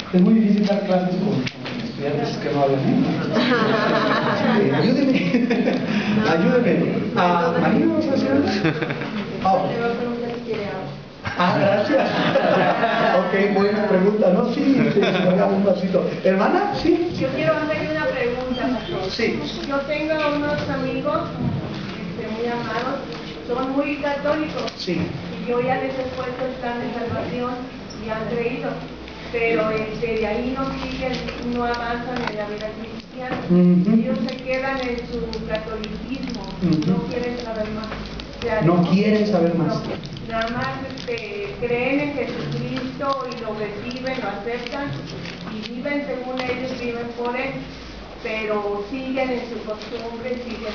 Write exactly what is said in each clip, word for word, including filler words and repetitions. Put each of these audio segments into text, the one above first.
Es muy difícil dar clases con estudiantes que no hablan inglés. Ayúdeme. Ayúdeme. Ah, ¿María vas a hacer algo? Oh. Ah, gracias. Ok, buena pregunta. No, sí, sí, hagamos un pasito. ¿Hermana? Sí. Yo quiero hacerle una pregunta, pastor. Sí. Yo tengo unos amigos este, muy amados, son muy católicos. Sí. Y yo ya les he puesto el plan de salvación y han creído. Pero este, de ahí no siguen, no avanzan en la vida cristiana. Uh-huh. Ellos se quedan en su catolicismo, Uh-huh. no quieren saber más. O sea, No quieren saber más. No, nada más este, creen en Jesucristo y lo reciben, lo aceptan y viven según ellos, viven por él, pero siguen en su costumbre, siguen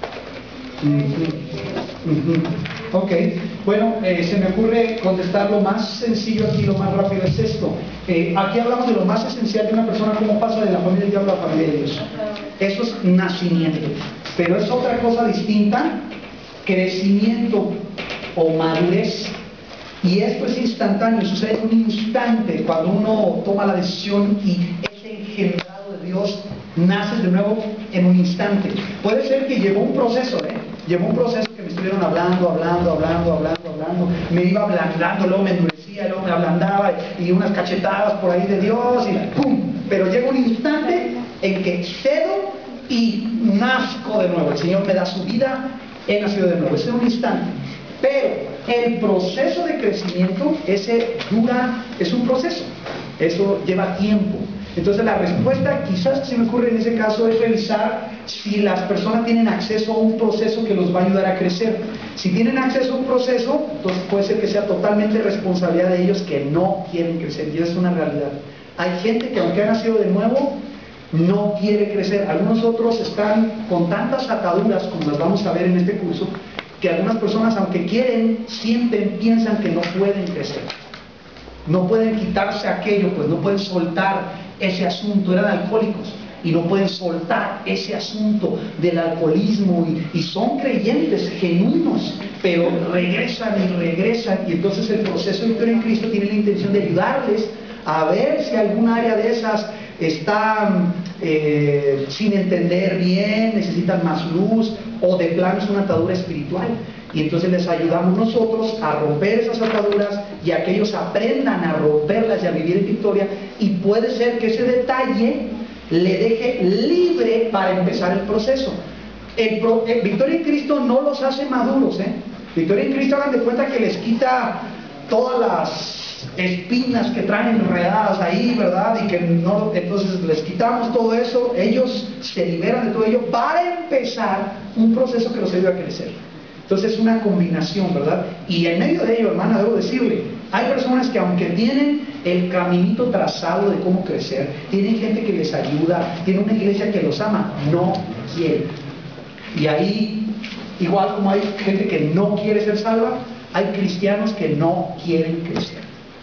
en... Uh-huh. Uh-huh. Ok, bueno, eh, se me ocurre contestar lo más sencillo aquí, lo más rápido es esto. Eh, aquí hablamos de lo más esencial de una persona, cómo pasa de la familia del diablo a la familia de Dios. Eso es nacimiento, pero es otra cosa distinta, crecimiento o madurez. Y esto es instantáneo, sucede en un instante cuando uno toma la decisión y es engendrado de Dios, naces de nuevo en un instante. Puede ser que llevó un proceso, ¿eh? Llevó un proceso que me estuvieron hablando, hablando, hablando, hablando, hablando, me iba ablandando, luego me endurecía, luego me ablandaba y unas cachetadas por ahí de Dios y ¡pum! Pero llega un instante en que cedo y nazco de nuevo. El Señor me da su vida, he nacido de nuevo. Ese es un instante. Pero el proceso de crecimiento, ese dura, es un proceso. Eso lleva tiempo. Entonces la respuesta quizás que se me ocurre en ese caso es revisar si las personas tienen acceso a un proceso que los va a ayudar a crecer. Si tienen acceso a un proceso, entonces puede ser que sea totalmente responsabilidad de ellos que no quieren crecer. Y eso es una realidad. Hay gente que aunque ha nacido de nuevo, no quiere crecer. Algunos otros están con tantas ataduras, como las vamos a ver en este curso, que algunas personas aunque quieren, sienten, piensan que no pueden crecer. No pueden quitarse aquello, pues no pueden soltar ese asunto. Eran alcohólicos y no pueden soltar ese asunto del alcoholismo y, y son creyentes genuinos, pero regresan y regresan, y entonces el proceso de Victoria en Cristo tiene la intención de ayudarles a ver si algún área de esas están eh, sin entender bien, necesitan más luz, o de plano es una atadura espiritual. Y entonces les ayudamos nosotros a romper esas ataduras y a que ellos aprendan a romperlas y a vivir en victoria. Y puede ser que ese detalle le deje libre para empezar el proceso. El, pro, el Victoria en Cristo no los hace maduros, ¿eh? Victoria en Cristo, hagan de cuenta que les quita todas las espinas que traen enredadas ahí, ¿verdad? Y que no, entonces les quitamos todo eso, ellos se liberan de todo ello para empezar un proceso que los ayuda a crecer. Entonces es una combinación, ¿verdad? Y en medio de ello, hermana, debo decirle, hay personas que aunque tienen el caminito trazado de cómo crecer, tienen gente que les ayuda, tienen una iglesia que los ama, no quieren. Y ahí, igual como hay gente que no quiere ser salva, hay cristianos que no quieren crecer.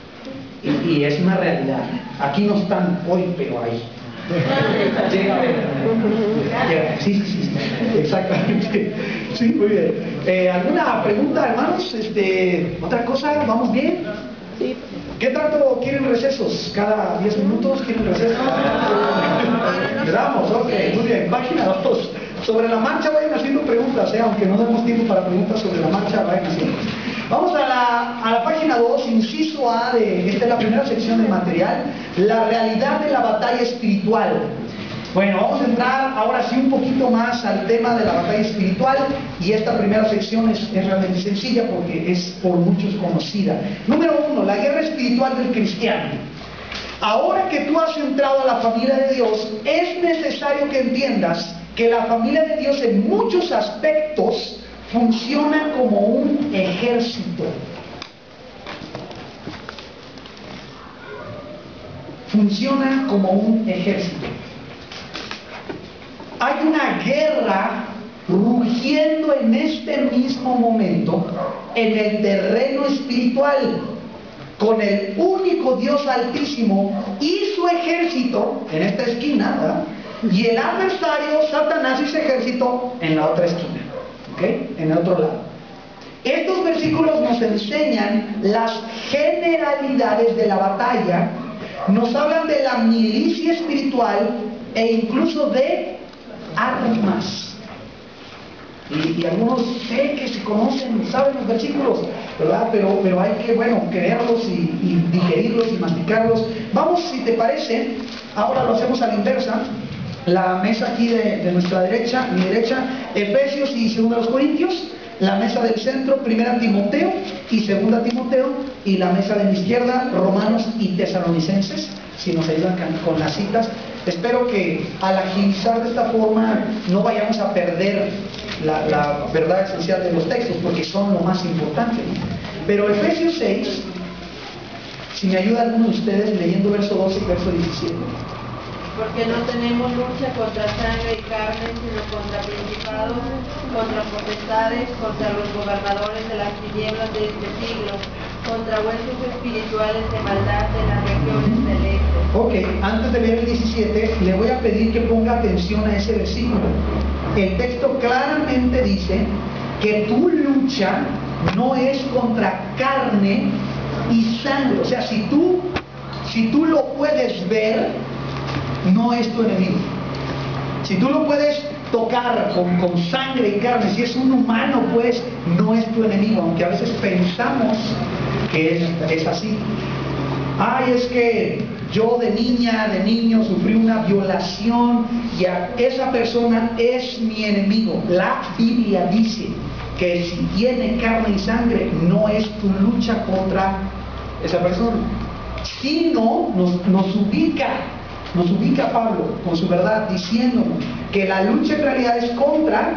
Y, y es una realidad. Aquí no están hoy, pero ahí. Llega a ver. Llega. Sí, sí, sí, exactamente. Sí, muy bien. Eh, ¿Alguna pregunta, hermanos? Este, ¿Otra cosa? ¿Vamos bien? Sí. ¿Qué tanto quieren recesos? ¿Cada diez minutos quieren recesos? Le damos, ok, muy bien. Página dos. Sobre la marcha vayan haciendo preguntas, ¿eh? Aunque no demos tiempo para preguntas sobre la marcha, vayan haciendo. Vamos a la, a la página dos, inciso A, de, esta es la primera sección del material, la realidad de la batalla espiritual. Bueno, vamos a entrar ahora sí un poquito más al tema de la batalla espiritual, y esta primera sección es, es realmente sencilla porque es por muchos conocida. Número uno, la guerra espiritual del cristiano. Ahora que tú has entrado a la familia de Dios, es necesario que entiendas que la familia de Dios en muchos aspectos funciona como un ejército. Funciona como un ejército. Hay una guerra rugiendo en este mismo momento en el terreno espiritual, con el único Dios altísimo y su ejército en esta esquina, ¿verdad? Y el adversario, Satanás y su ejército en la otra esquina, ¿ok? En el otro lado. Estos versículos nos enseñan las generalidades de la batalla nos hablan de la milicia espiritual e incluso de armas. Y, y algunos sé que se conocen, saben los versículos, ¿verdad? Pero, pero hay que, bueno, creerlos y, y digerirlos y masticarlos. Vamos, si te parece, ahora lo hacemos a la inversa. La mesa aquí de, de nuestra derecha, mi derecha, Efesios y segunda los Corintios. La mesa del centro, primera Timoteo y segunda Timoteo. Y la mesa de mi izquierda, Romanos y Tesalonicenses. Si nos ayudan con las citas. Espero que al agilizar de esta forma no vayamos a perder la, la verdad esencial de los textos, porque son lo más importante, ¿no? Pero Efesios seis, si me ayuda alguno de ustedes leyendo verso doce y verso diecisiete. Porque no tenemos lucha contra sangre y carne, sino contra principados, contra potestades, contra los gobernadores de las tinieblas de este siglo, contra huestes espirituales de maldad en las regiones celestes. Ok, antes de leer el diecisiete, le voy a pedir que ponga atención a ese versículo. El texto claramente dice que tu lucha no es contra carne y sangre. O sea, si tú, si tú lo puedes ver, no es tu enemigo. Si tú lo puedes tocar con, con sangre y carne, si es un humano, pues no es tu enemigo, aunque a veces pensamos que es, es así. Ay, es que yo de niña, de niño sufrí una violación y a esa persona es mi enemigo. La Biblia dice que si tiene carne y sangre no es tu lucha contra esa persona, sino nos, nos ubica Nos ubica Pablo con su verdad diciéndonos que la lucha en realidad es contra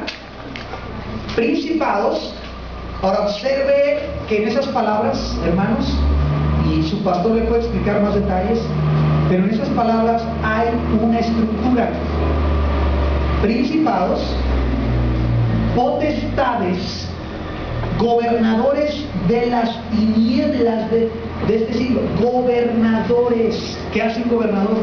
principados. Ahora observe que en esas palabras, hermanos, y su pastor le puede explicar más detalles, pero en esas palabras hay una estructura. Principados, potestades, gobernadores de las tinieblas de, de este siglo. Gobernadores. ¿Qué hace un gobernador?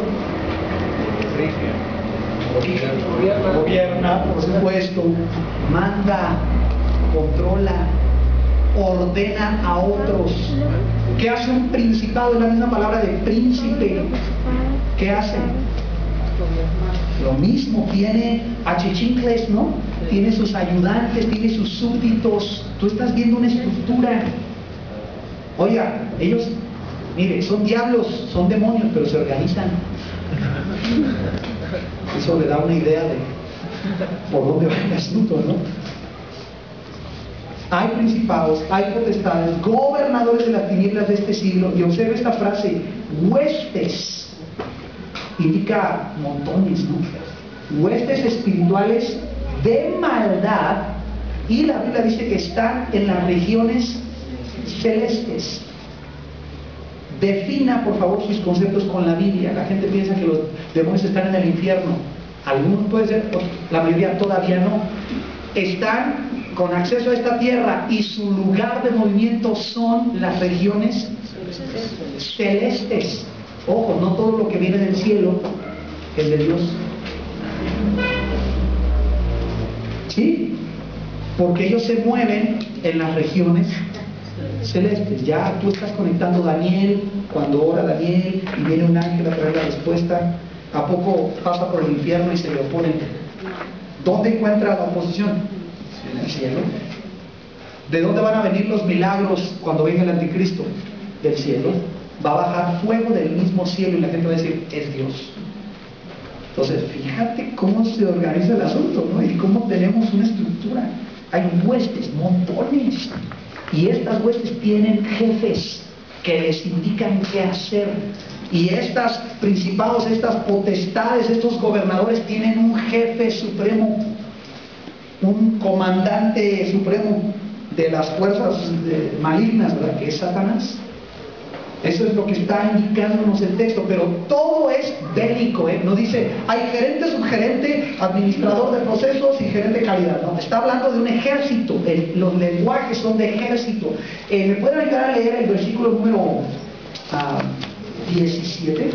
Gobierna. Gobierna, por supuesto, manda, controla, ordena a otros. ¿Qué hace un principado? Es la misma palabra de príncipe. ¿Qué hace? Lo mismo, tiene achichincles, ¿no? Tiene sus ayudantes, tiene sus súbditos. Tú estás viendo una estructura. Oiga, ellos, mire, son diablos, son demonios, pero se organizan. Eso le da una idea de por dónde va el asunto, ¿no? Hay principados, hay potestades, gobernadores de las tinieblas de este siglo, y observa esta frase, huestes, indica montones, ¿no? Huestes espirituales de maldad, y la Biblia dice que están en las regiones celestes. Defina, por favor, sus conceptos con la Biblia. La gente piensa que los demonios están en el infierno. Algunos puede ser, la mayoría todavía no. Están con acceso a esta tierra y su lugar de movimiento son las regiones celestes. Ojo, no todo lo que viene del cielo es de Dios. ¿Sí? Porque ellos se mueven en las regiones celestes. Ya tú estás conectando Daniel, cuando ora Daniel y viene un ángel a traer la respuesta, ¿a poco pasa por el infierno y se le opone? ¿Dónde encuentra la oposición? En el cielo. ¿De dónde van a venir los milagros cuando venga el anticristo? Del cielo. Va a bajar fuego del mismo cielo y la gente va a decir, es Dios. Entonces, fíjate cómo se organiza el asunto, ¿no? Y cómo tenemos una estructura. Hay huestes, montones. Y estas huestes tienen jefes que les indican qué hacer. Y estas principados, estas potestades, estos gobernadores tienen un jefe supremo, un comandante supremo de las fuerzas de, malignas, ¿verdad? Que es Satanás. Eso es lo que está indicándonos el texto, pero todo es bélico, ¿eh? No dice, hay gerente, subgerente, administrador de procesos y gerente de calidad. No, está hablando de un ejército. El, los lenguajes son de ejército. Eh, ¿Me pueden ayudar a leer el versículo número uh, diecisiete?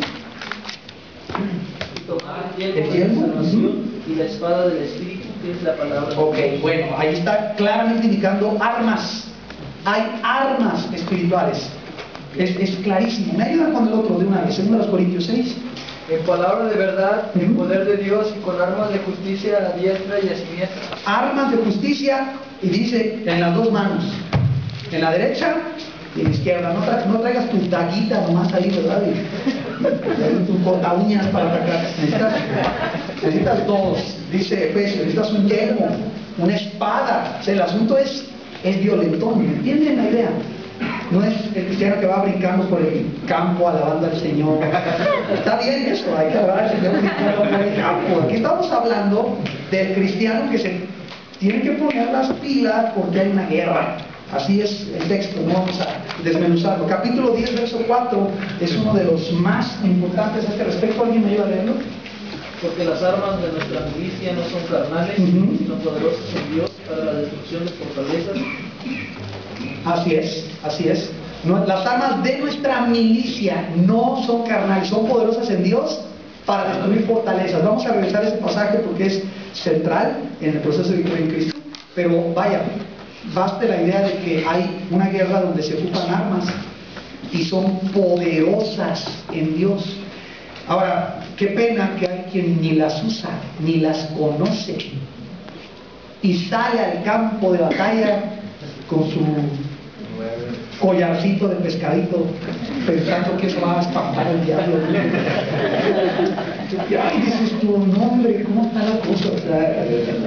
El tiempo de salvación y la espada del Espíritu, que es la palabra. Ok, bueno, ahí está claramente indicando armas. Hay armas espirituales. Es, es clarísimo. Me ayudan con el otro de una vez, segunda Corintios seis. En palabra de verdad, en Ujú. poder de Dios y con armas de justicia a diestra y a siniestra. Armas de justicia, y dice en las dos manos, en la derecha y en la izquierda. No, tra no traigas tu daguita nomás ahí, ¿verdad? Y, y tu corta uñas para atacar. Necesitas, necesitas dos, dice Efesios, necesitas un yelmo, una espada. O sea, el asunto es, es violentón, ¿entienden la idea? No es el cristiano que va brincando por el campo alabando al Señor. Está bien eso, hay que alabar al Señor brincando por el campo. Aquí estamos hablando del cristiano que se tiene que poner las pilas porque hay una guerra. Así es el texto, no vamos a desmenuzarlo. Capítulo diez, verso cuatro, es uno de los más importantes a este respecto. ¿Alguien me ayuda a leerlo? Porque las armas de nuestra milicia no son carnales, Ujú. sino poderosas en Dios para la destrucción de fortalezas. Así es, así es. No, las armas de nuestra milicia no son carnales, son poderosas en Dios para destruir fortalezas. Vamos a revisar ese pasaje porque es central en el proceso de victoria en Cristo. Pero vaya, baste la idea de que hay una guerra donde se ocupan armas y son poderosas en Dios. Ahora, qué pena que hay quien ni las usa, ni las conoce y sale al campo de batalla con su collarcito de pescadito pensando que eso va a espantar al diablo. Y dices tú, no hombre, ¿cómo está la cosa? O sea,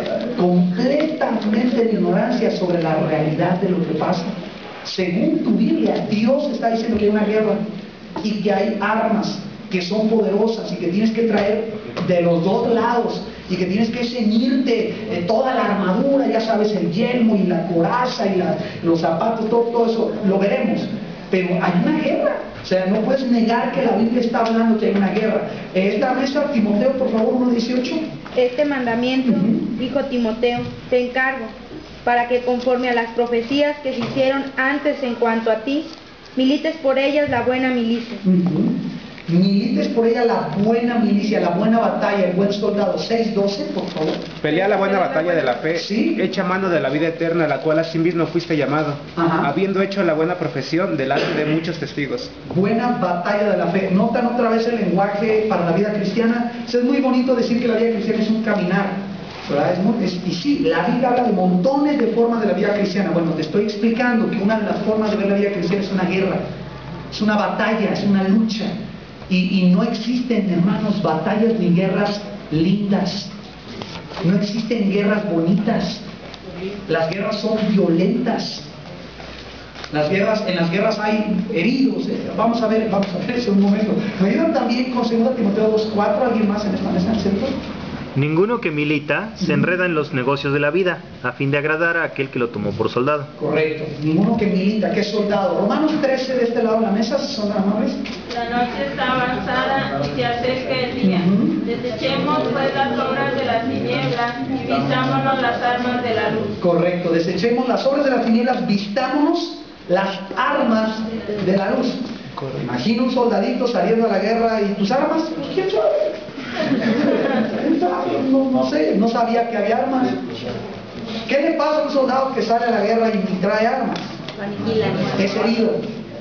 completamente en ignorancia sobre la realidad de lo que pasa. Según tu Biblia, Dios está diciendo que hay una guerra y que hay armas que son poderosas y que tienes que traer de los dos lados y que tienes que ceñirte de toda la armadura, ya sabes, el yelmo y la coraza y la, los zapatos, todo, todo eso, lo veremos. Pero hay una guerra, o sea, no puedes negar que la Biblia está hablando que hay una guerra. Esta mesa, Timoteo, por favor, uno dieciocho. Este mandamiento, Ujú. dijo Timoteo, te encargo, para que conforme a las profecías que se hicieron antes en cuanto a ti, milites por ellas la buena milicia. Uh-huh. Milites por ella la buena milicia, la buena batalla, el buen soldado. seis doce, por favor. Pelea la buena batalla de la fe, Sí. echa mano de la vida eterna, a la cual asimismo fuiste llamado, Ajá. habiendo hecho la buena profesión delante de muchos testigos. Buena batalla de la fe. ¿Notan otra vez el lenguaje para la vida cristiana? O sea, es muy bonito decir que la vida cristiana es un caminar, ¿verdad? Es muy, es, y sí, la Biblia habla de montones de formas de la vida cristiana. Bueno, te estoy explicando que una de las formas de ver la vida cristiana es una guerra, es una batalla, es una lucha. Y, y no existen, hermanos, batallas ni guerras lindas. No existen guerras bonitas. Las guerras son violentas. Las guerras, en las guerras hay heridos. Eh, Vamos a ver, vamos a ver eso en un momento. ¿Me ayudan también con segunda Timoteo dos cuatro? ¿Alguien más en esta mesa en el centro? Ninguno que milita se enreda en los negocios de la vida, a fin de agradar a aquel que lo tomó por soldado. Correcto. Ninguno que milita, que es soldado. Romanos trece de este lado de la mesa, son amables. La noche está avanzada y se acerca el día. Ujú. Desechemos pues las obras de las tinieblas y vistámonos las armas de la luz. Correcto. Desechemos las obras de las tinieblas, vistámonos las armas de la luz. Imagina un soldadito saliendo a la guerra y tus armas, pues quién sabe. ¿Quién sabe? No, no sé, no sabía que había armas. ¿Qué le pasa a un soldado que sale a la guerra y ni trae armas? Es herido.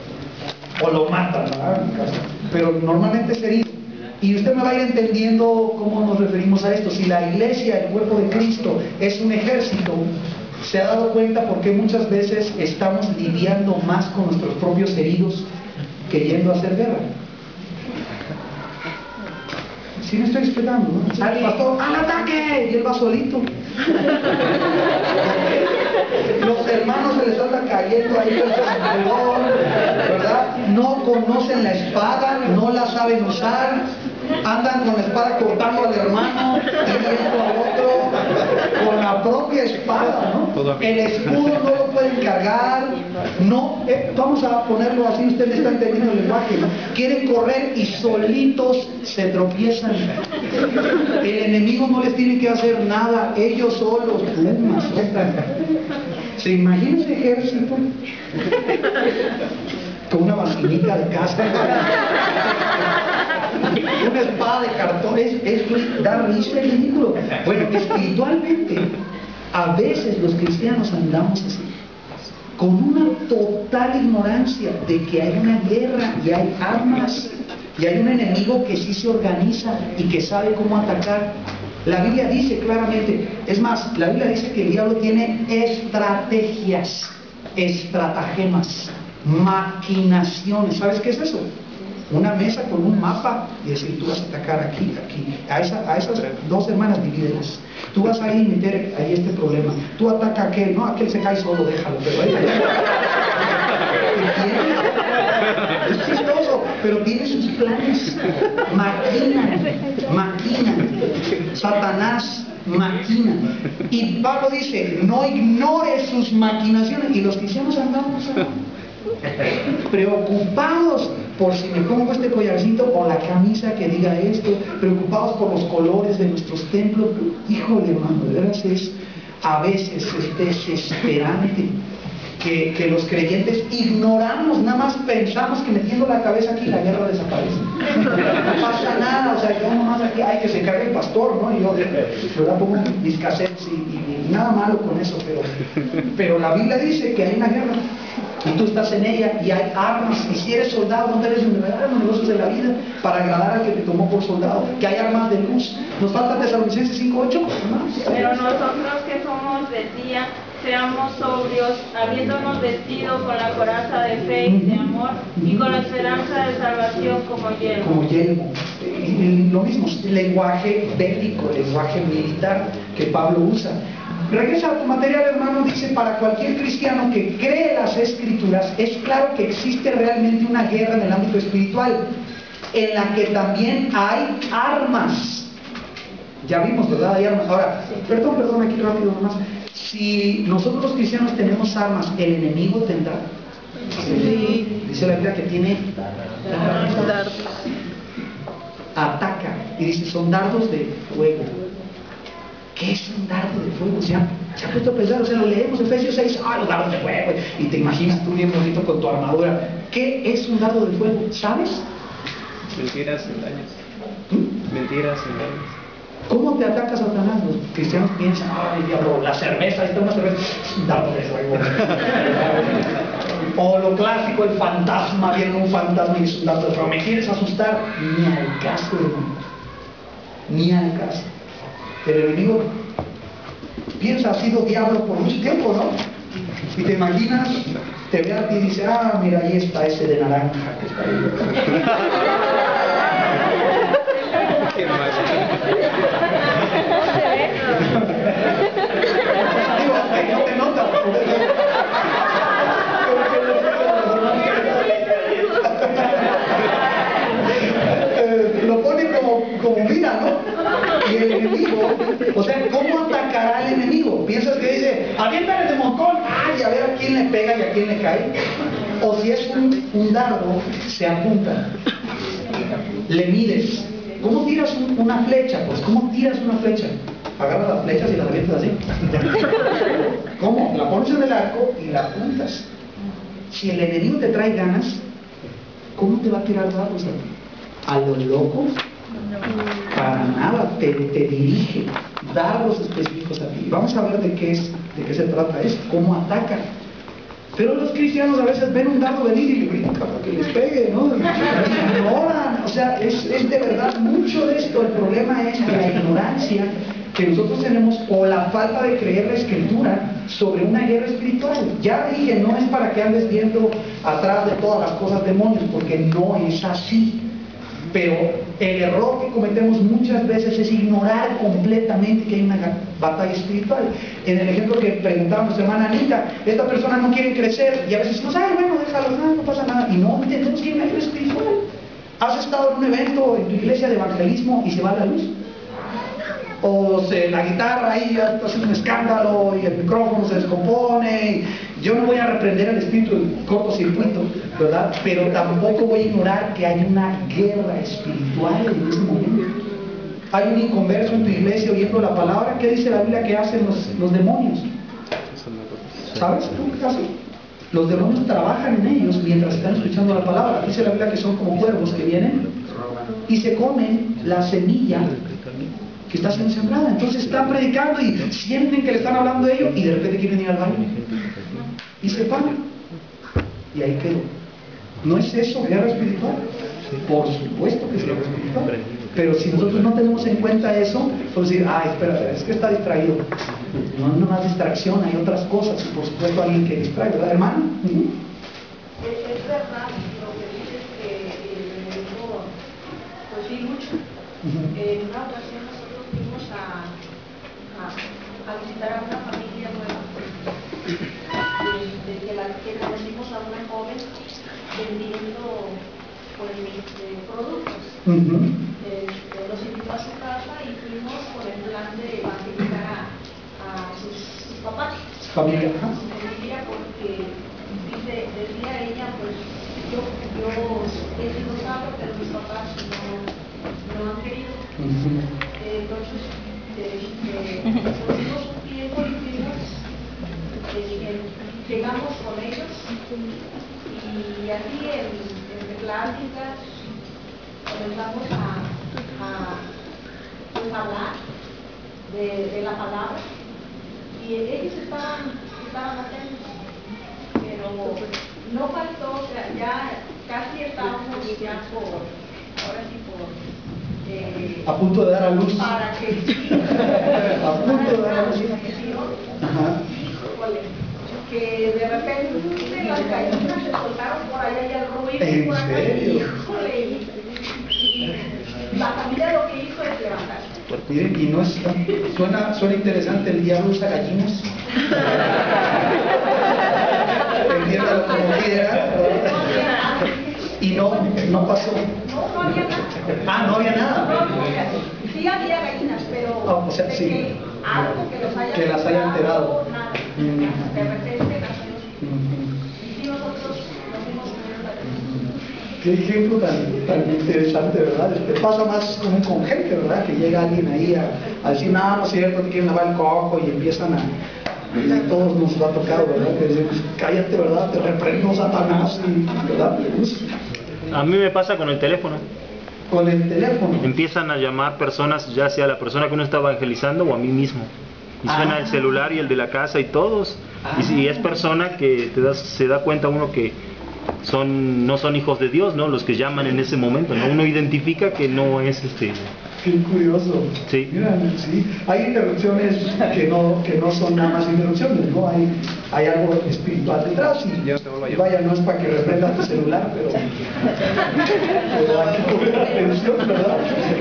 O lo matan, ¿verdad? Pero normalmente es herido. Y usted me va a ir entendiendo cómo nos referimos a esto. Si la iglesia, el cuerpo de Cristo, es un ejército, se ha dado cuenta por qué muchas veces estamos lidiando más con nuestros propios heridos que yendo a hacer guerra. Sí me estoy explicando, ¿no? Sale el pastor, ¡al ataque! Y él va solito. Los hermanos se les anda cayendo ahí con el dolor, ¿verdad? No conocen la espada, no la saben usar, andan con la espada cortando al hermano, hiriendo a otro, con la propia espada, ¿no? El escudo no lo pueden cargar, no, eh, vamos a ponerlo así, usted me está entendiendo el lenguaje, ¿no? Quieren correr y solitos se tropiezan. El enemigo no les tiene que hacer nada, ellos solos, pum, azotan. ¿Se imagina ese ejército? Con una maquinita de casa, una espada de cartón, es, es da risa, es ridículo. Bueno, espiritualmente, a veces los cristianos andamos así. con una total ignorancia de que hay una guerra y hay armas y hay un enemigo que sí se organiza y que sabe cómo atacar. La Biblia dice claramente, es más, la Biblia dice que el diablo tiene estrategias, estratagemas, maquinaciones. ¿Sabes qué es eso? Una mesa con un mapa y decir, tú vas a atacar aquí, aquí, a, esa, a esas dos hermanas divídelas. Tú vas a ir y meter ahí este problema. Tú ataca a aquel, no, aquel se cae solo, déjalo, pero ahí, es chistoso, pero tiene sus planes. Maquina, maquina. Satanás maquina. Y Pablo dice, no ignores sus maquinaciones. Y los cristianos andamos preocupados por si me pongo este collarcito o la camisa que diga esto, preocupados por los colores de nuestros templos. Híjole, hermano, de veras es a veces es desesperante que, que los creyentes ignoramos, nada más pensamos que metiendo la cabeza aquí la guerra desaparece. No pasa nada, o sea, yo nomás aquí, hay que se cargue el pastor, ¿no? Y yo, ¿verdad? Pongo mis cassettes y, y, y nada malo con eso, pero, pero la Biblia dice que hay una guerra y tú estás en ella y hay armas, y si eres soldado no debes enredar en los negocios de la vida para agradar al que te tomó por soldado, que hay armas de luz. Nos falta Tesalonicenses cinco ocho. Pero nosotros que somos de día, seamos sobrios, habiéndonos vestido con la coraza de fe y de amor, y con la esperanza de salvación como yelmo. Como yelmo. Y, y lo mismo, lenguaje bélico, lenguaje militar que Pablo usa. Regresa a tu material, hermano, dice, para cualquier cristiano que cree las Escrituras, es claro que existe realmente una guerra en el ámbito espiritual, en la que también hay armas. Ya vimos, ¿verdad? Hay armas. Ahora, perdón, perdón, aquí rápido nomás. Si nosotros los cristianos tenemos armas, ¿el enemigo tendrá? Sí. Dice la Biblia que tiene dardos. Ataca. Y dice, son dardos de fuego. ¿Qué es un dardo de fuego? O sea, se ha puesto a pensar, o sea, lo leemos Efesios seis, ah, los dardos de fuego, y te imaginas tú bien bonito con tu armadura. ¿Qué es un dardo de fuego? ¿Sabes? Mentiras, engaños. ¿Mm? Mentiras, engaños. ¿Cómo te ataca Satanás? Los cristianos piensan, ay, diablo, la cerveza, ahí está una cerveza, un dardo de fuego. O lo clásico, el fantasma, viene un fantasma y es un dardo de fuego. ¿Me quieres asustar? Ni al caso, hermano. Ni al caso. El enemigo piensa, ha sido diablo por mucho tiempo, ¿no? Y te imaginas, te ve a ti y dice, ah, mira, ahí está ese de naranja que está ahí. Qué mal. Digo, que no te nota. Eh, lo pone como, como mira, ¿no? Y el enemigo, o sea, ¿cómo atacará al enemigo? ¿Piensas que dice, aviéntale de montón, ay, a ver a quién le pega y a quién le cae? O si es un, un dardo, se apunta, le mides. ¿Cómo tiras un, una flecha? Pues, ¿cómo tiras una flecha? Agarras las flechas y las avientas así. ¿Cómo? La pones en el arco y la apuntas. Si el enemigo te trae ganas, ¿cómo te va a tirar dardos a ti? ¿A lo loco? Para nada, te, te dirige, dardos específicos a ti. Vamos a ver de qué es, de qué se trata esto, cómo ataca. Pero los cristianos a veces ven un dardo venir y le brincan para que les pegue, ¿no? Ignoran, o sea, es, es de verdad mucho de esto. El problema es que la ignorancia que nosotros tenemos o la falta de creer la Escritura sobre una guerra espiritual. Ya dije, no es para que andes viendo atrás de todas las cosas demonios, porque no es así. Pero el error que cometemos muchas veces es ignorar completamente que hay una batalla espiritual. En el ejemplo que preguntaba nuestra hermana Anita, esta persona no quiere crecer y a veces decimos, ay, bueno, déjalo, no, no pasa nada. Y no entendemos que hay una guerra espiritual. ¿Has estado en un evento en tu iglesia de evangelismo y se va la luz? O se, la guitarra ahí hace un escándalo y el micrófono se descompone. Yo no voy a reprender al espíritu del cortocircuito, ¿verdad? Pero tampoco voy a ignorar que hay una guerra espiritual en ese momento. Hay un inconverso en tu iglesia oyendo la palabra. ¿Qué dice la Biblia que hacen los, los demonios? ¿Sabes tú qué hacen? Los demonios trabajan en ellos mientras están escuchando la palabra. Dice la Biblia que son como cuervos que vienen y se comen la semilla que está siendo sembrada. Entonces están predicando y sienten que le están hablando de ellos y de repente quieren ir al baño. y se van. Y ahí quedó. ¿No es eso guerra espiritual? Por supuesto que es guerra espiritual. Pero si nosotros no tenemos en cuenta eso, pues decir, ay, espera, es que está distraído. No es nomás distracción, hay otras cosas. Y por supuesto alguien que distrae, ¿verdad, hermano? Uh-huh. Es, es verdad lo que dices, que el enemigo, pues sí, mucho. Uh-huh. En una ocasión nosotros fuimos a, a, a visitar a una familia nueva, de, de que, la, que conocimos a una joven vendiendo pues, eh, productos. Uh-huh. Eh, los invitó a su casa y fuimos con el plan de evangelizar a, a sus, sus papás, familia, a su familia, porque dice, decía ella, pues yo, yo he sido salvo, pero mis papás no, no han querido. Uh-huh. eh, entonces eh, eh, tuvimos un tiempo y fuimos, eh, llegamos con ellos y así en, en pláticas comenzamos a, a pues, hablar de, de la palabra y ellos estaban, estaban atentos, pero no faltó, o sea, ya casi estábamos ya por, ahora sí por eh, a punto de dar a luz para que a punto de dar a luz. Ajá. Que de repente las gallinas se soltaron por allá y el ruido ¿En por acá, serio? híjole, y, y la familia lo que hizo es levantarse. Miren, y no es, suena, suena interesante, el diablo usa gallinas. Entiéndalo como quiera. Y no, no pasó. No, no había nada. Ah, no había nada. No, no, sí había gallinas, pero oh, o sea, de sí. que algo que los haya que las haya enterado. Nada. Mm. De repente nació. Mm. Y sí, nosotros nos dimos cuenta. Qué ejemplo tan, tan interesante, ¿verdad? Este, pasa más como con gente, ¿verdad? Que llega alguien ahí a, a decir, no, no es cierto, te quieren lavar el coco y empiezan a... Y a todos nos ha tocado, ¿verdad? Que decimos, cállate, ¿verdad? Te reprendo, Satanás, y, ¿verdad? Pues, a mí me pasa con el teléfono. Con el teléfono. Empiezan a llamar personas, ya sea la persona que uno está evangelizando o a mí mismo. Y suena ah. el celular y el de la casa y todos. Ah. Y si es persona que te das, se da cuenta uno que son no son hijos de Dios, ¿no? Los que llaman en ese momento, ¿no? Uno identifica que no es este... Qué curioso. Sí. Mira, sí. Hay interrupciones que no, que no son nada más interrupciones, ¿no? Hay, hay algo espiritual detrás y, y vaya, no es para que reprenda tu celular, pero, pero hay que poner atención, ¿verdad?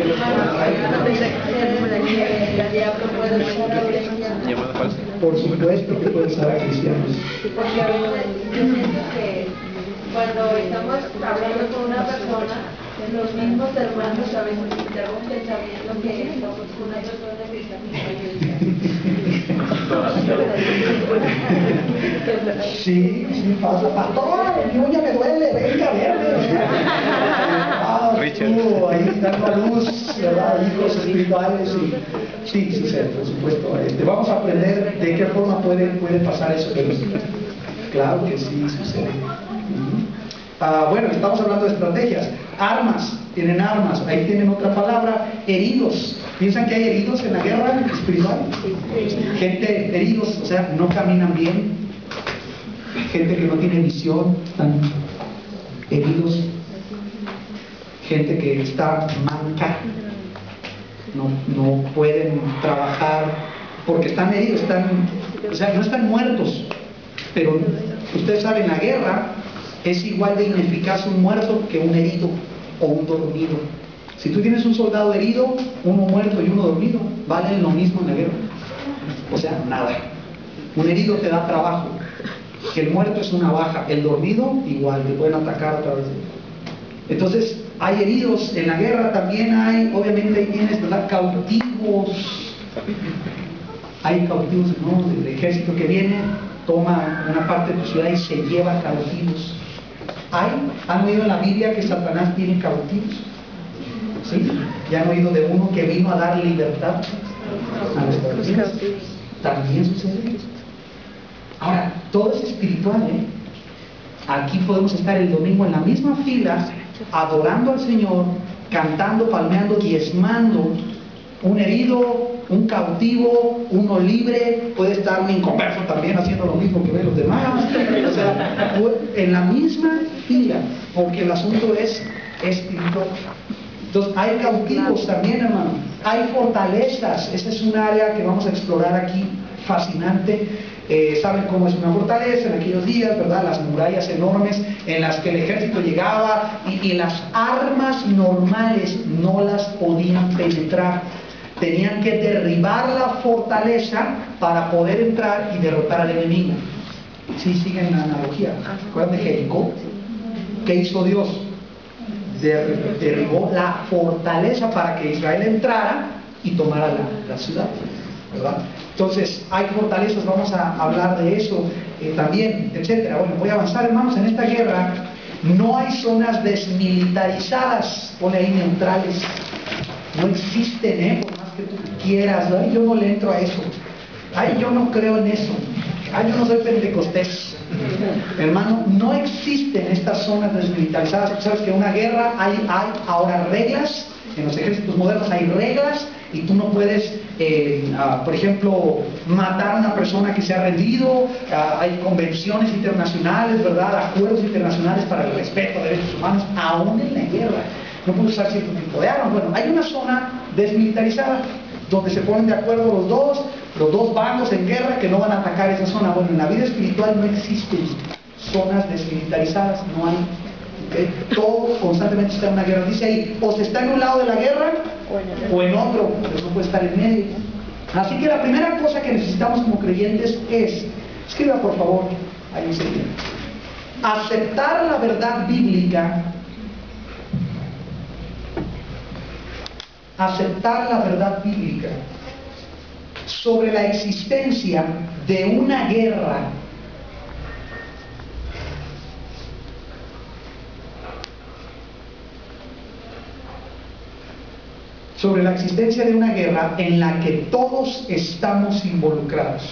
Por supuesto que puede ser a cristianos. Porque a veces yo siento que cuando estamos hablando con una persona, los mismos hermanos a veces interrumpen sabiendo que somos una persona que está Sí, sí pasa. Pastor, mi uña me duele, venga a verme. Ah, tú, ahí dando a luz, ¿verdad? Hijos espirituales. Y, sí, sí, sí, por supuesto. Este, vamos a aprender de qué forma puede, puede pasar eso. Pero claro que sí, sucede. Ah, bueno, estamos hablando de estrategias. Armas, tienen armas, ahí tienen otra palabra, heridos. ¿Piensan que hay heridos en la guerra espiritual? Gente heridos, o sea, no caminan bien. Gente que no tiene visión, están heridos. Gente que está manca, no, no pueden trabajar porque están heridos, están, o sea, no están muertos. Pero ustedes saben, la guerra es igual de ineficaz un muerto que un herido o un dormido. Si tú tienes un soldado herido, uno muerto y uno dormido, valen lo mismo en la guerra. O sea, nada. Un herido te da trabajo, que el muerto es una baja, el dormido igual, te pueden atacar otra vez. Entonces, hay heridos en la guerra, también hay, obviamente ahí tienes, ¿verdad?, cautivos. Hay cautivos, ¿no?, del ejército que viene, toma una parte de tu ciudad y se lleva cautivos. ¿Hay? ¿Han oído en la Biblia que Satanás tiene cautivos? ¿Sí? ¿Ya han oído de uno que vino a dar libertad a los cautivos? También sucede. Ahora, todo es espiritual, ¿eh? Aquí podemos estar el domingo en la misma fila, adorando al Señor, cantando, palmeando, diezmando. Un herido un cautivo, uno libre, puede estar un inconverso también haciendo lo mismo que ven los demás, o sea, en la misma fila, porque el asunto es espiritual. Entonces, hay cautivos también, hermano, hay fortalezas. Esta es un área que vamos a explorar aquí, fascinante. Eh, saben cómo es una fortaleza en aquellos días, ¿verdad? Las murallas enormes en las que el ejército llegaba y, y las armas normales no las podían penetrar. Tenían que derribar la fortaleza para poder entrar y derrotar al enemigo. ¿Sí siguen la analogía? ¿Recuerdan de Jericó? ¿Qué hizo Dios? Der, derribó la fortaleza para que Israel entrara y tomara la, la ciudad, ¿verdad? Entonces, hay fortalezas, vamos a hablar de eso eh, también, etcétera. Bueno, voy a avanzar, hermanos. En esta guerra no hay zonas desmilitarizadas, pone ahí neutrales. No existen, ¿eh? Por más que tú quieras. Ay, yo no le entro a eso. Ay, yo no creo en eso. Ay, yo no soy pentecostés. Hermano, no existen estas zonas desmilitarizadas. Sabes que en una guerra hay, hay ahora reglas. En los ejércitos modernos hay reglas y tú no puedes, eh, uh, por ejemplo, matar a una persona que se ha rendido. Uh, hay convenciones internacionales, ¿verdad? Acuerdos internacionales para el respeto de derechos humanos, aún en la guerra. No puedes usar cierto tipo de armas. Bueno, hay una zona desmilitarizada donde se ponen de acuerdo los dos, los dos bandos en guerra que no van a atacar esa zona. Bueno, en la vida espiritual no existen zonas desmilitarizadas, no hay. ¿Okay? Todo constantemente está en una guerra. Dice ahí, o se está en un lado de la guerra o en otro, pero no puede estar en medio. Así que la primera cosa que necesitamos como creyentes es, escriba por favor, ahí enseguida, aceptar la verdad bíblica. Aceptar la verdad bíblica sobre la existencia de una guerra sobre la existencia de una guerra en la que todos estamos involucrados.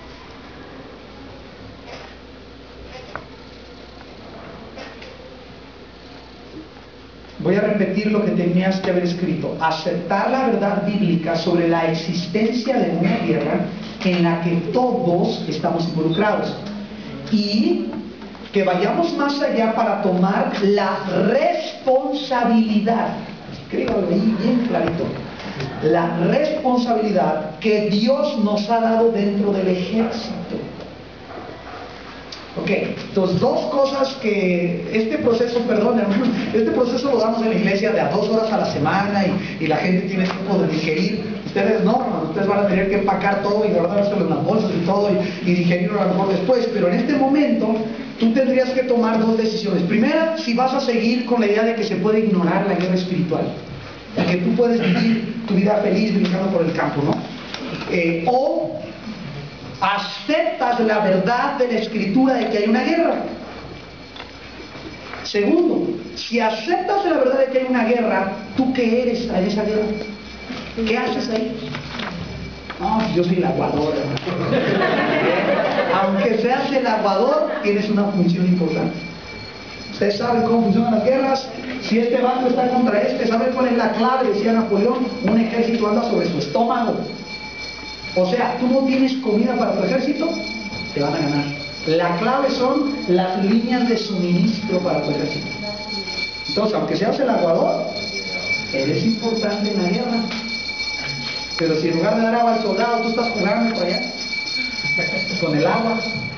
Voy a repetir lo que tenías que haber escrito. Aceptar la verdad bíblica sobre la existencia de una guerra en la que todos estamos involucrados. Y que vayamos más allá para tomar la responsabilidad. Escríbalo ahí bien clarito. La responsabilidad que Dios nos ha dado dentro del ejército. Ok, entonces dos cosas que este proceso, perdón hermano, este proceso lo damos en la iglesia de a dos horas a la semana y, y la gente tiene tiempo de digerir. Ustedes no, hermano, ustedes van a tener que empacar todo y guardárselo en las bolsas y todo y, y digerirlo a lo mejor después, pero en este momento tú tendrías que tomar dos decisiones. Primera, si vas a seguir con la idea de que se puede ignorar la guerra espiritual, de que tú puedes vivir tu vida feliz brincando por el campo, ¿no? Eh, o aceptas la verdad de la Escritura de que hay una guerra. Segundo, si aceptas la verdad de que hay una guerra, ¿tú qué eres en esa guerra? ¿Qué haces ahí? No, yo soy el aguador. Aunque seas el aguador, tienes una función importante. Ustedes saben cómo funcionan las guerras. Si este bando está contra este, ¿saben cuál es la clave? Decía Napoleón, un ejército anda sobre su estómago. O sea, tú no tienes comida para tu ejército, te van a ganar. La clave son las líneas de suministro para tu ejército. Entonces, aunque seas el aguador, eres importante en la guerra. Pero si en lugar de dar agua al soldado, tú estás jugando por allá, con el agua,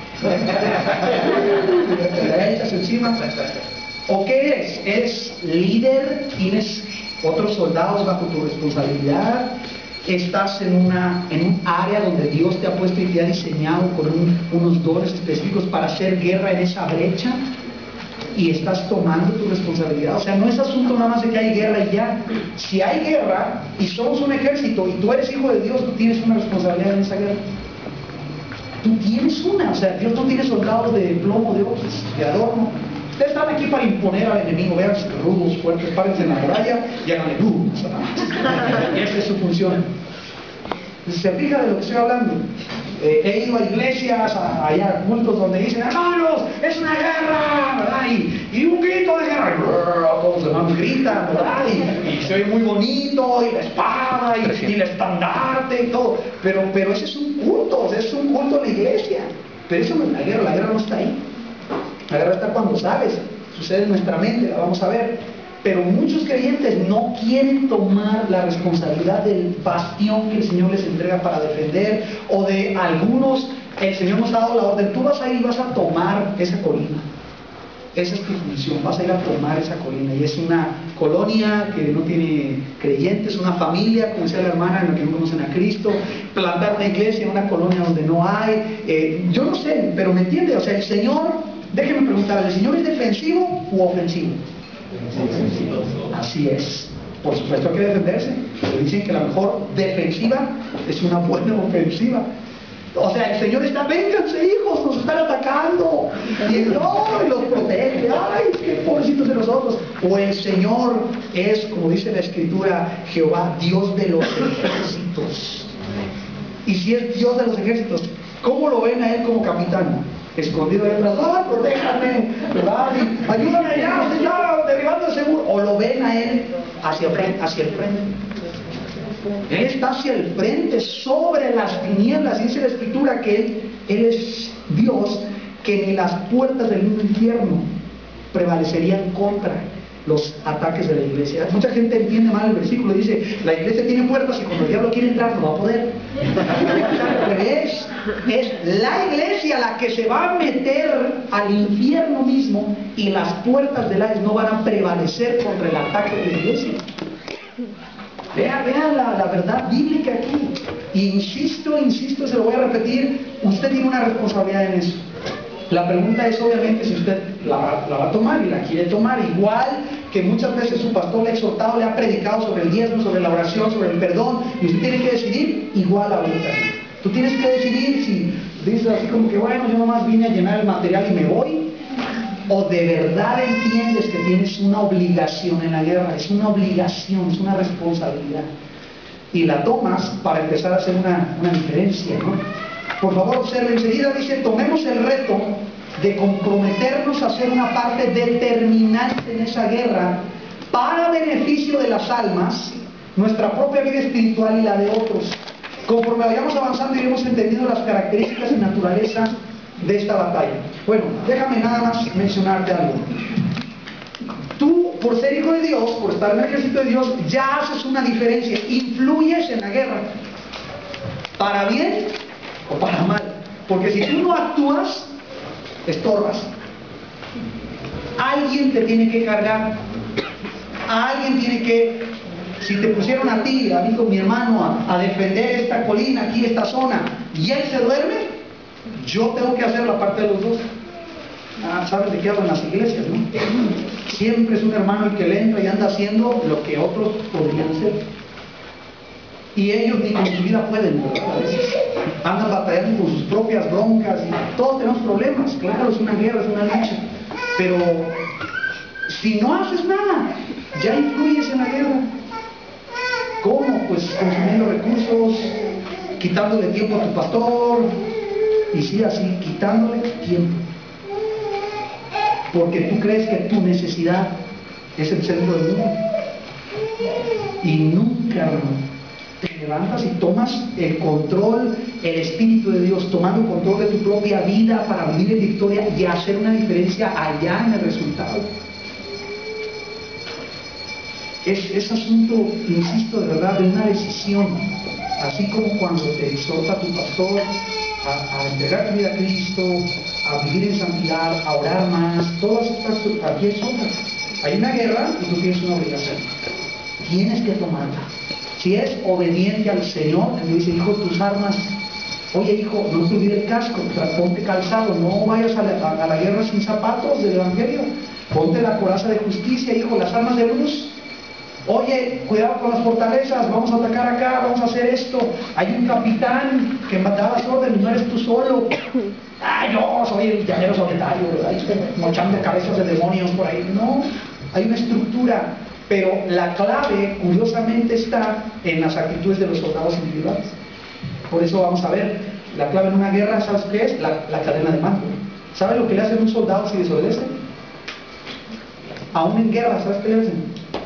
te la echas encima. ¿O qué eres? Eres líder, tienes otros soldados bajo tu responsabilidad. Estás en, una, en un área donde Dios te ha puesto y te ha diseñado con un, unos dones específicos para hacer guerra en esa brecha y estás tomando tu responsabilidad. O sea, no es asunto nada más de que hay guerra y ya. Si hay guerra y somos un ejército y tú eres hijo de Dios, tú tienes una responsabilidad en esa guerra. Tú tienes una, o sea, Dios no tiene soldados de plomo, de ojos, de adorno. Ustedes están aquí para imponer al enemigo, vean rudos, fuertes, párense en la muralla y háganle ¡uh! Esa es su función. ¿Se fija de lo que estoy hablando? Eh, he ido a iglesias, a, allá a cultos donde dicen, hermanos, es una guerra, ¿verdad? Y, y un grito de guerra, y brrr, todos los hermanos gritan, ¿verdad? Y, y se oye muy bonito, y la espada, y, y el estandarte y todo. Pero, pero ese es un culto, o sea, es un culto en la iglesia. Pero eso no es la guerra, la guerra no está ahí. La guerra está cuando sales, sucede en nuestra mente, la vamos a ver. Pero muchos creyentes no quieren tomar la responsabilidad del bastión que el Señor les entrega para defender, o de algunos, el Señor nos ha dado la orden, tú vas a ir y vas a tomar esa colina. Esa es tu función, vas a ir a tomar esa colina. Y es una colonia que no tiene creyentes, una familia, como decía la hermana, en la que no conocen a Cristo, plantar una iglesia en una colonia donde no hay. Eh, yo no sé, pero me entiende, o sea, el Señor, déjenme preguntar, ¿el Señor es defensivo u ofensivo? Así es. Por supuesto hay que defenderse. Pero dicen que la mejor defensiva es una buena ofensiva. O sea, el Señor está, vénganse hijos, nos están atacando. Y él, no, y los protege. Ay, qué pobrecitos de nosotros. O el Señor es, como dice la Escritura, Jehová, Dios de los ejércitos. Y si es Dios de los ejércitos, ¿cómo lo ven a él como capitán? Escondido ahí atrás, ¡ay, protéjame! ¿Verdad? Y, ayúdame allá, señor, derribando ese muro. O lo ven a él hacia, hacia el frente. Él está hacia el frente, sobre las tinieblas. Dice la Escritura que él, él es Dios, que ni las puertas del infierno prevalecerían contra los ataques de la iglesia. Mucha gente entiende mal el versículo, dice, la iglesia tiene puertas y cuando el diablo quiere entrar no va a poder. Al revés, es la iglesia la que se va a meter al infierno mismo y las puertas del Hades no van a prevalecer contra el ataque de la iglesia. Vea, vea la, la verdad bíblica aquí. Y insisto, insisto, se lo voy a repetir, usted tiene una responsabilidad en eso. La pregunta es obviamente si usted la, la va a tomar y la quiere tomar, igual que muchas veces su pastor le ha exhortado, le ha predicado sobre el diezmo, sobre la oración, sobre el perdón, y usted tiene que decidir igual ahorita. Tú tienes que decidir si dices así como que bueno, yo nomás vine a llenar el material y me voy, o de verdad entiendes que tienes una obligación en la guerra, es una obligación, es una responsabilidad, y la tomas para empezar a hacer una, una diferencia, ¿no? Por favor, observen, enseguida dice, tomemos el reto de comprometernos a ser una parte determinante en esa guerra para beneficio de las almas, nuestra propia vida espiritual y la de otros. Conforme vayamos avanzando iremos entendiendo las características y naturaleza de esta batalla. Bueno, déjame nada más mencionarte algo. Tú, por ser hijo de Dios, por estar en el ejército de Dios, ya haces una diferencia, influyes en la guerra, para bien o para mal, porque si tú no actúas, estorbas. Alguien te tiene que cargar, alguien tiene que, si te pusieron a ti, a mí con mi hermano, a, a defender esta colina, aquí esta zona, y él se duerme, yo tengo que hacer la parte de los dos. Ah, ¿sabes de qué hablo en las iglesias, no? Siempre es un hermano el que le entra y anda haciendo lo que otros podrían hacer. Y ellos ni con su vida pueden, ¿verdad? A veces andan batallando con sus propias broncas y todos tenemos problemas. Claro, es una guerra, es una lucha. Pero si no haces nada, ya influyes en la guerra. ¿Cómo? Pues consumiendo recursos, quitándole tiempo a tu pastor, y sí, así, quitándole tiempo. Porque tú crees que tu necesidad es el centro del mundo. Y nunca, hermano, te levantas y tomas el control, el Espíritu de Dios, tomando control de tu propia vida para vivir en victoria y hacer una diferencia allá en el resultado. Es, es asunto, insisto, de verdad, de una decisión. Así como cuando te exhorta tu pastor a, a entregar tu vida a Cristo, a vivir en santidad, a orar más, todas estas, aquí es otra. Hay una guerra y tú tienes una obligación. Tienes que tomarla. Si es obediente al Señor, le dice, hijo, tus armas, oye hijo, no te olvides el casco, ponte calzado, no vayas a la, a, a la guerra sin zapatos del Evangelio, ponte la coraza de justicia, hijo, las armas de luz. Oye, cuidado con las fortalezas, vamos a atacar acá, vamos a hacer esto. Hay un capitán que da las órdenes, no eres tú solo. Ah, yo soy el llanero solitario, ahí estoy mochando cabezas de demonios por ahí. No, hay una estructura, pero la clave, curiosamente, está en las actitudes de los soldados individuales. Por eso vamos a ver, la clave en una guerra, ¿sabes qué es? La, la cadena de mando. ¿Sabes lo que le hace a un soldado si desobedece? Aún en guerra, ¿sabes qué le hacen?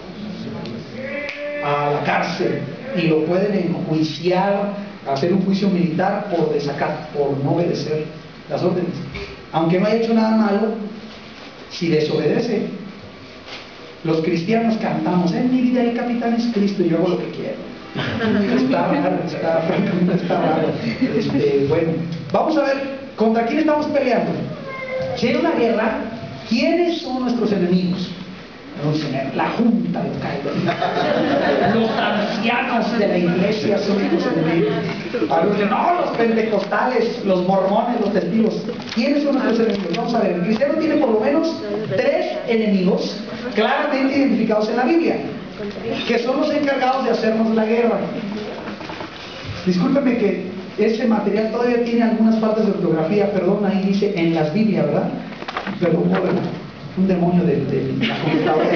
A la cárcel. Y lo pueden enjuiciar, hacer un juicio militar por desacato, por no obedecer las órdenes. Aunque no haya hecho nada malo, si desobedece, los cristianos cantamos: en mi vida el capitán es Cristo y yo hago lo que quiero. Está raro, está, francamente está raro. Este, bueno, vamos a ver contra quién estamos peleando. Si hay una guerra, ¿quiénes son nuestros enemigos? La junta de Cairo, los ancianos de la iglesia son los enemigos. Algunos dicen: no, los pentecostales, los mormones, los testigos. ¿Quiénes son nuestros enemigos? Vamos a ver, el cristiano tiene por lo menos tres enemigos claramente identificados en la Biblia, que son los encargados de hacernos la guerra. Discúlpeme que ese material todavía tiene algunas faltas de ortografía, perdón, ahí dice en las Biblias, ¿verdad? Perdón por un demonio de, de la computadora.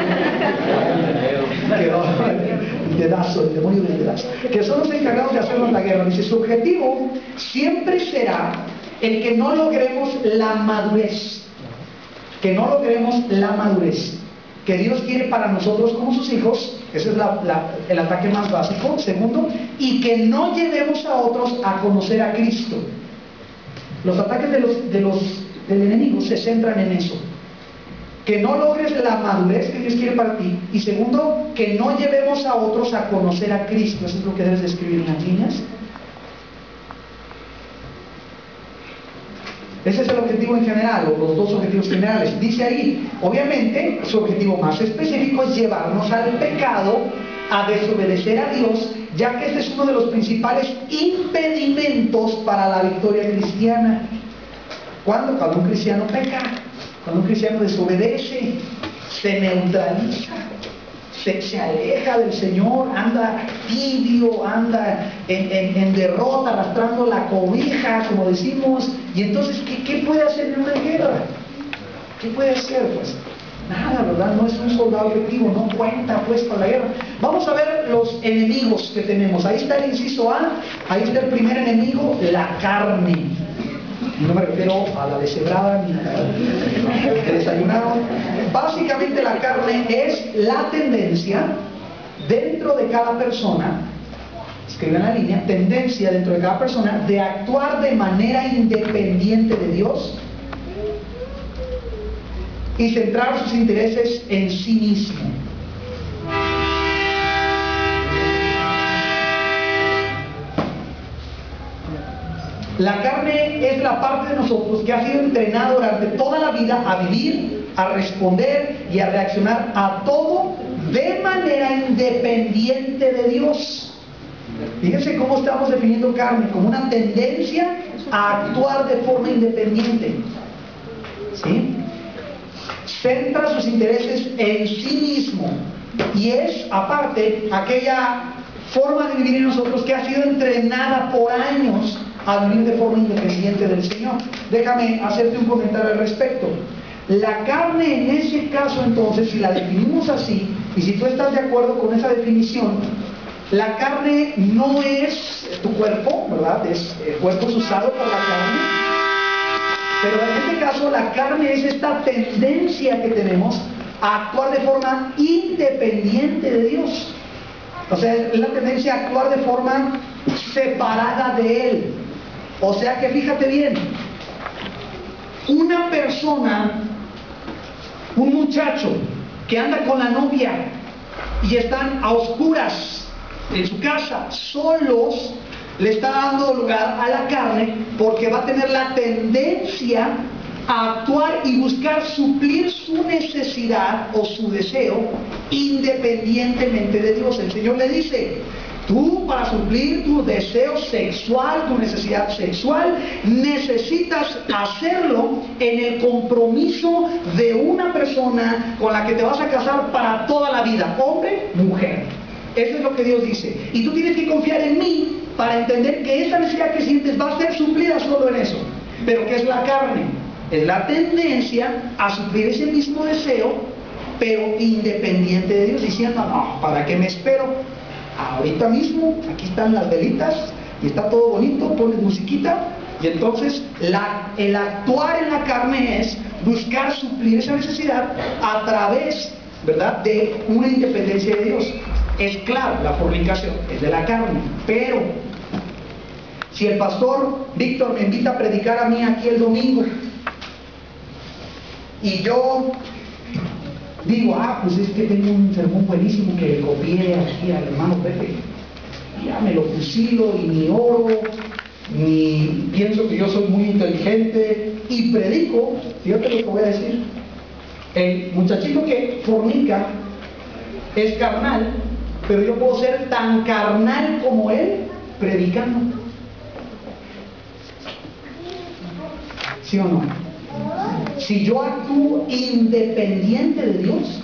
El dedazo, el demonio del dedazo. Que son los encargados de hacernos la guerra. Dice: su objetivo siempre será el que no logremos la madurez. Que no logremos la madurez que Dios quiere para nosotros como sus hijos. Ese es la, la, el ataque más básico. Segundo, y que no llevemos a otros a conocer a Cristo. Los ataques de los, de los, del enemigo se centran en eso: que no logres la madurez que Dios quiere para ti, y segundo, que no llevemos a otros a conocer a Cristo. Eso es lo que debes de escribir en las líneas. Ese es el objetivo en general, o los dos objetivos generales. Dice ahí, obviamente, su objetivo más específico es llevarnos al pecado, a desobedecer a Dios, ya que este es uno de los principales impedimentos para la victoria cristiana. ¿Cuándo? Cuando un cristiano peca, cuando un cristiano desobedece, se neutraliza, se, se aleja del Señor, anda tibio, anda en, en, en derrota, arrastrando la cobija, como decimos. Y entonces, ¿qué, qué puede hacer en una guerra? ¿Qué puede hacer? Pues nada, ¿verdad? No es un soldado efectivo, no cuenta pues para la guerra. Vamos a ver los enemigos que tenemos. Ahí está el inciso A, ahí está el primer enemigo, la carne. No me refiero a la deshebrada ni a la que desayunaron. Básicamente la carne es la tendencia dentro de cada persona, escribe en la línea, tendencia dentro de cada persona de actuar de manera independiente de Dios y centrar sus intereses en sí mismo. La carne es la parte de nosotros que ha sido entrenada durante toda la vida a vivir, a responder y a reaccionar a todo de manera independiente de Dios. Fíjense cómo estamos definiendo carne, como una tendencia a actuar de forma independiente. ¿Sí? Centra sus intereses en sí mismo y es, aparte, aquella forma de vivir en nosotros que ha sido entrenada por años a vivir de forma independiente del Señor. Déjame hacerte un comentario al respecto. La carne en ese caso, entonces, si la definimos así, y si tú estás de acuerdo con esa definición, la carne no es tu cuerpo, ¿verdad? Es, el cuerpo es usado por la carne, pero en este caso la carne es esta tendencia que tenemos a actuar de forma independiente de Dios. O sea, es la tendencia a actuar de forma separada de Él. O sea que fíjate bien, una persona, un muchacho que anda con la novia y están a oscuras en su casa, solos, le está dando lugar a la carne porque va a tener la tendencia a actuar y buscar suplir su necesidad o su deseo independientemente de Dios. El Señor le dice: tú, para suplir tu deseo sexual, tu necesidad sexual, necesitas hacerlo en el compromiso de una persona con la que te vas a casar para toda la vida, hombre, mujer. Eso es lo que Dios dice. Y tú tienes que confiar en mí para entender que esa necesidad que sientes va a ser suplida solo en eso. Pero ¿qué es la carne? Es la tendencia a suplir ese mismo deseo, pero independiente de Dios, diciendo: no, ¿para qué me espero? Ahorita mismo, aquí están las velitas, y está todo bonito, pones musiquita, y entonces la, el actuar en la carne es buscar suplir esa necesidad a través, ¿verdad?, de una independencia de Dios. Es claro, la fornicación es de la carne, pero si el pastor Víctor me invita a predicar a mí aquí el domingo y yo digo, ah, pues es que tengo un sermón buenísimo que le copié aquí al hermano Pepe, y ya me lo fusilo y ni oro, ni pienso que yo soy muy inteligente y predico, fíjate lo que voy a decir, el muchachito que fornica es carnal, pero yo puedo ser tan carnal como él predicando. ¿Sí o no? Si yo actúo independiente de Dios,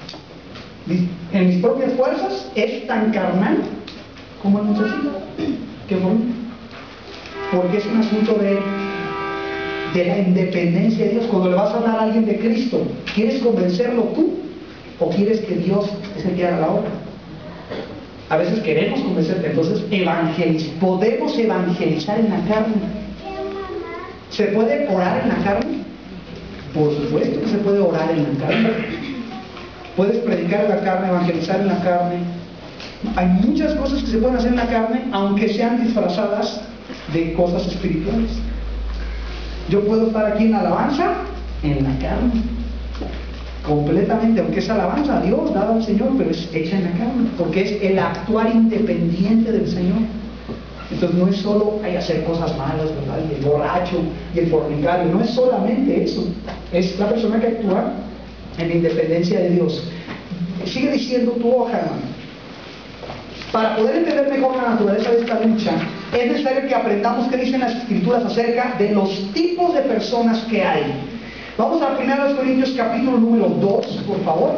en mis propias fuerzas, es tan carnal como el muchachito que fornica. Porque es un asunto de, de la independencia de Dios. Cuando le vas a hablar a alguien de Cristo, ¿quieres convencerlo tú o quieres que Dios es el que haga la obra? A veces queremos convencerte, entonces evangeliz podemos evangelizar en la carne. ¿Se puede orar en la carne? Por supuesto que se puede orar en la carne. Puedes predicar en la carne, evangelizar en la carne. Hay muchas cosas que se pueden hacer en la carne, aunque sean disfrazadas de cosas espirituales. Yo puedo estar aquí en alabanza en la carne, completamente, aunque es alabanza a Dios, dada al Señor, pero es hecha en la carne, porque es el actuar independiente del Señor. Entonces no es solo hay hacer cosas malas, ¿verdad? Y el borracho y el fornicario, no es solamente eso, es la persona que actúa en la independencia de Dios. Sigue diciendo tu hoja, hermano. Para poder entender mejor la naturaleza de esta lucha, es necesario que aprendamos qué dicen las Escrituras acerca de los tipos de personas que hay. Vamos a primero Corintios capítulo número dos, por favor.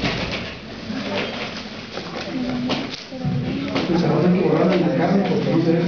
Pues ahora hay que borrar en la carne porque no se ve